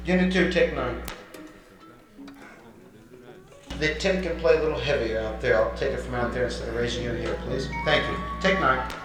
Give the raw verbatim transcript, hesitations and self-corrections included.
Unit two, take nine. The tin can play a little heavier out there. I'll take it from out there instead of raising you here, please. Thank you. Take nine.